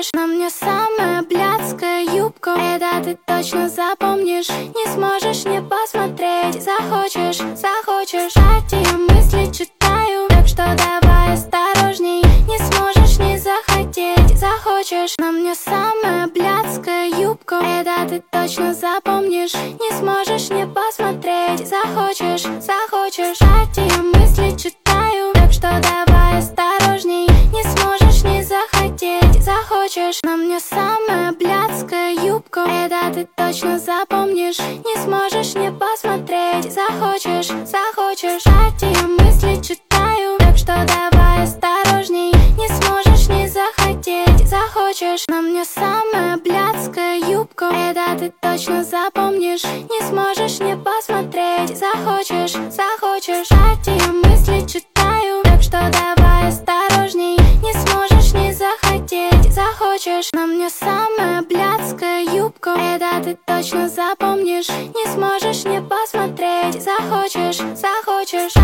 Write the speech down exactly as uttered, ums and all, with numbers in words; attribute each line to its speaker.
Speaker 1: на мне самая блядская юбка. Это ты точно запомнишь. Не сможешь не посмотреть. Захочешь, захочешь. Кстати, я мысли читаю, так что давай осторожней. Не сможешь не захотеть. Захочешь, на мне самая блядская юбка. Это ты точно запомнишь. Не сможешь не посмотреть. Захочешь, захочешь. Кстати, я мысли читаю, так что давай осторожней. Не сможешь не захотеть. Захочешь, на мне самая блядская юбка. Это ты точно запомнишь. Не сможешь не посмотреть. Захочешь, захочешь. Кстати, я мысли читаю, так что давай осторожней. Не сможешь не захотеть. Захочешь, на мне самая блядская юбка. Это ты точно запомнишь. Не сможешь не посмотреть. Захочешь, захочешь. Кстати, я мысли читаю, так что давай осторожней. Не сможешь не захотеть. Захочешь, на мне самая блядская юбка. Это ты точно запомнишь. Не сможешь не посмотреть. Захочешь, захочешь.